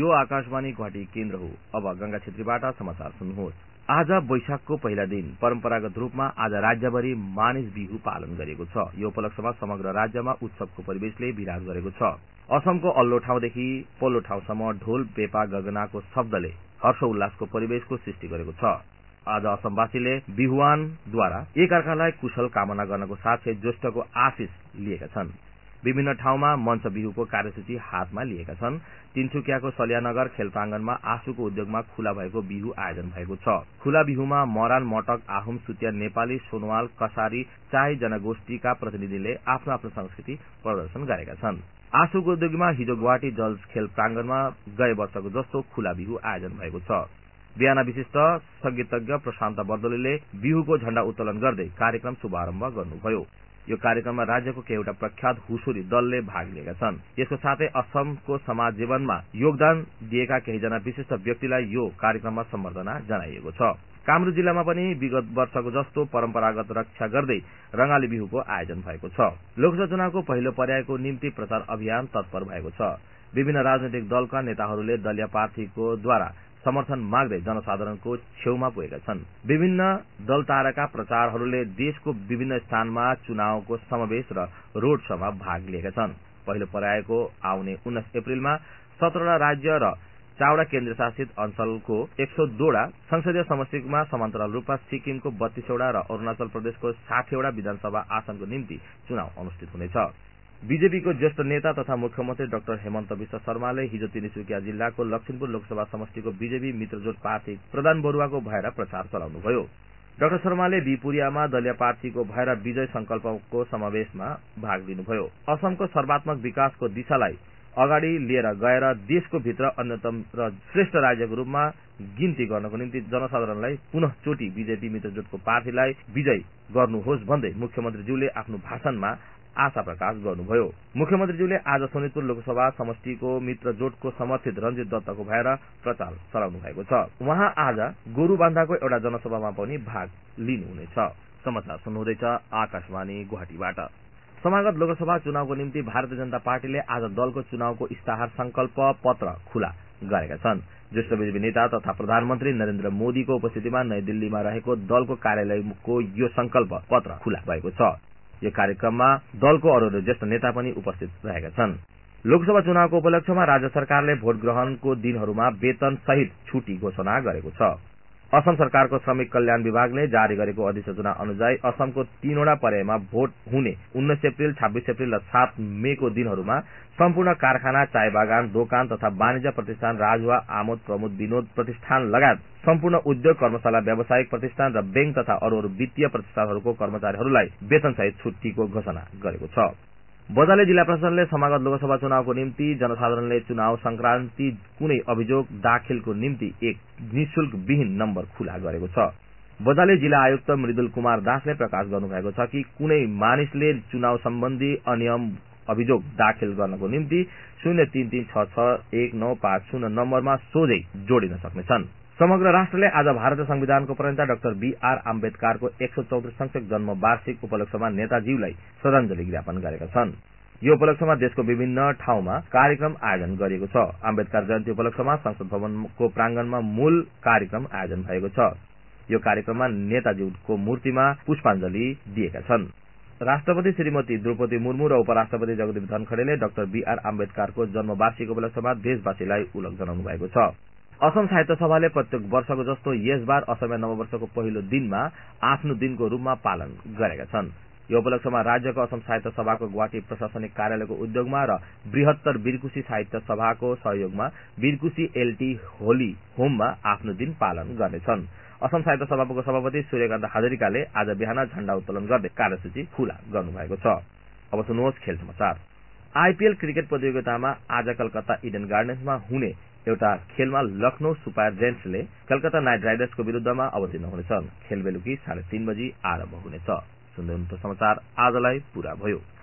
यो आकाशवाणी गुवाहाटी केन्द्र हो। अब गंगा छेत्रीबाट समाचार सुन्नुहोस्। आज वैशाखको पहिला दिन परम्परागत रूपमा आज राज्यभरि मानिस बिहु पालन गरिएको छ। यो उपलक्ष्यमा समग्र राज्यमा उत्सवको परिवेशले विराज गरेको छ। असमको अल्लो ठाउँदेखि पल्लो ठाउँसम्म ढोल पेपा गगनाको शब्दले हर्ष उल्लासको परिवेशको सृष्टि गरेको छ। आज असमवासीले बिहुवानद्वारा एकअर्कालाई कुशल कामना गर्नको साथै ज्येष्ठको आशिष लिएका छन्। विभिन्न ठाउँमा मञ्च बिहुको कार्यसूची हातमा लिएका छन्। तिनसुकियाको सलियानगर खेल प्राङ्गणमा आँसुको उद्योगमा खुला भएको बिहु आयोजन भएको छ। खुला बिहुमा मरान, मटक, आहुम, सुतिया, नेपाली, सोनवाल, कसारी, चाय जनगोष्ठीका प्रतिनिधिले आफ्नो आफ्नो संस्कृति प्रदर्शन गरेका छन्। आँसुको उद्योगमा हिजो गुवाहाटी जल्स खेल प्राङ्गणमा गए वर्षको जस्तो खुला बिहु आयोजन भएको छ। बिहान विशिष्ट संगीतज्ञ प्रशान्त बर्दोलीले बिहुको झण्डा उत्तोलन गर्दै कार्यक्रम शुभारम्भ गर्नुभयो। यो कार्यक्रममा राज्यको केहीवटा प्रख्यात हुसुरी दलले भाग लिएका छन्। यसको साथै असमको समाज जीवनमा योगदान दिएका केहीजना विशिष्ट व्यक्तिलाई यो कार्यक्रममा सम्बर्धना जनाइएको छ। कामरूप जिल्लामा पनि विगत वर्षको जस्तो परम्परागत रक्षा गर्दै रंगाली बिहुको आयोजन भएको छ। लोकसभा चुनावको पहिलो पर्यायको निम्ति प्रचार अभियान तत्पर भएको छ। विभिन्न राजनैतिक दलका नेताहरूले दलीय प्रार्थीको द्वारा समर्थन माग्दै जनसाधारणको छेउमा पुगेका छन्। विभिन्न दल ताराका प्रचारहरूले देशको विभिन्न स्थानमा चुनावको समावेश र रोड शोमा भाग लिएका छन्। पहिलो पर्यायको आउने 19 अप्रिलमा 17वटा राज्य र 4वटा केन्द्र शासित अञ्चलको 102वटा संसदीय समष्टिमा समान्तराल रूपमा सिक्किमको 32वटा र अरूणाचल प्रदेशको 60वटा विधानसभा आसनको निम्ति चुनाव अनुष्ठित हुनेछ। बीजेपीको ज्येष्ठ नेता तथा मुख्यमन्त्री डाक्टर हेमन्त बिश्व शर्माले हिजो तिनसुकिया जिल्लाको लक्ष्मीपुर लोकसभा समष्टिको बीजेपी मित्रजोट प्रार्थी प्रधान बरुवाको भएर प्रचार चलाउनुभयो। डाक्टर शर्माले बिपुरियामा दलीय प्रार्थीको भएर विजय संकल्पको समावेशमा भाग लिनुभयो। असमको सर्वात्मक विकासको दिशालाई अगाडि लिएर गएर देशको भित्र अन्यतम र श्रेष्ठ राज्यको रूपमा गिन्ती गर्नको निम्ति जनसाधारणलाई पुनः चोटि बीजेपी मित्रजोटको प्रार्थीलाई विजय गर्नुहोस् भन्दै मुख्यमन्त्रीज्यूले आफ्नो भाषणमा आशा प्रकाश गर्नुभयो। मुख्यमन्त्रीज्यूले आज सोनितपुर लोकसभा समष्टिको मित्रजोटको समर्थित रञ्जित दत्तको भएर प्रचार चलाउनु भएको छ। उहाँ आज गोरुबान्धाको एउटा जनसभामा पनि भाग लिनुहुनेछ। समाचार सुन्नुहुँदैछ आकाशवाणी गुवाहाटीबाट। समागत लोकसभा चुनावको निम्ति भारतीय जनता पार्टीले आज दलको चुनावको इस्ताहार संकल्प पत्र खुला गरेका छन्। ज्येष्ठ बीजेपी नेता तथा प्रधानमन्त्री नरेन्द्र मोदीको उपस्थितिमा नयाँ दिल्लीमा रहेको दलको कार्यालयको यो संकल्प पत्र खुला भएको छ। यो कार्यक्रममा दलको अरू ज्येष्ठ नेता पनि उपस्थित रहेका छन्। लोकसभा चुनावको उपलक्ष्यमा राज्य सरकारले भोट ग्रहणको दिनहरूमा वेतन सहित छुट्टी घोषणा गरेको छ। असम सरकारको श्रमिक कल्याण विभागले जारी गरेको अधिसूचना अनुसार असमको 3वटा पर्यायमा भोट हुने 19 अप्रिल, 26 अप्रिल र 7 मेको दिनहरूमा सम्पूर्ण कारखाना, चाय बागान, दोकान तथा वाणिज्य प्रतिष्ठान, राजुवा, आमोद प्रमोद विनोद प्रतिष्ठान लगायत सम्पूर्ण उद्योग, कर्मशाला, व्यावसायिक प्रतिष्ठान र बैंक तथा अरू वित्तीय प्रतिष्ठानहरूको कर्मचारीहरूलाई वेतनसहित छुट्टीको घोषणा गरेको छ। बजाले जिल्ला प्रशासनले समागत लोकसभा चुनावको निम्ति जनसाधारणले चुनाव संक्रान्ति कुनै अभियोग दाखिलको निम्ति एक निशुल्क विहीन नम्बर खुला गरेको छ। बजाले जिल्ला आयुक्त मृदुल कुमार दासले प्रकाश गर्नुभएको छ कि कुनै मानिसले चुनाव सम्बन्धी अनियम अभियोग दाखिल गर्नको निम्ति 0336619550 नम्बरमा सोझै जोडिन सक्नेछन्। समग्र राष्ट्रले आज भारतीय संविधानको प्रणेता डाक्टर बीआर अम्बेदकरको 134 संख्यक जन्म वार्षिक उपलक्ष्यमा नेताजीलाई श्रद्धाञ्जली ज्ञापन गरेका छन्। यो उपलक्ष्यमा देशको विभिन्न ठाउँमा कार्यक्रम आयोजन गरिएको छ। अम्बेदकर जयन्ती उपलक्ष्यमा संसद भवनको प्राङ्गणमा मूल कार्यक्रम आयोजन भएको छ। यो कार्यक्रममा नेताजीको मूर्तिमा पुष्पाञ्जली दिएका छन्। राष्ट्रपति श्रीमती द्रौपदी मुर्मू र उपराष्ट्रपति जगदीप धनखडेले डाक्टर बीआर अम्बेदकरको जन्म वार्षिक उपलक्ष्यमा देशवासीलाई उलग जनाउनु भएको छ। असम साहित्य सभाले प्रत्येक वर्षको जस्तो यसबार असमिया नववर्षको पहिलो दिनमा आफ्नो दिनको रूपमा पालन गरेका छन्। यो उपलक्ष्यमा राज्यको असम साहित्य सभाको गुवाहाटी प्रशासनिक कार्यालयको उद्योगमा र बृहत्तर वीरकुशी साहित्य सभाको सहयोगमा वीरकुशी एलटी होली होममा आफ्नो दिन पालन गर्नेछन्। असम साहित्य सभाको सभापति सूर्यकान्त हाजरिकाले आज बिहान झण्डा उत्तोलन गर्दै कार्यसूची खुला गर्नुभएको छ। अब सुन्नुहोस् खेल समाचार। आईपीएल क्रिकेट प्रतियोगितामा आज कलकत्ता इडन गार्डन्समा हुने एउटा खेलमा लखनऊ सुपर जायन्ट्सले कलकत्ता नाइट राइडर्सको विरूद्धमा अवतीर्ण हुनेछन्। खेल बेलुकी 3:30 बजी आरम्भ हुनेछ। सुन्दै हुनुहुन्छ समाचार आजलाई पूरा भयो।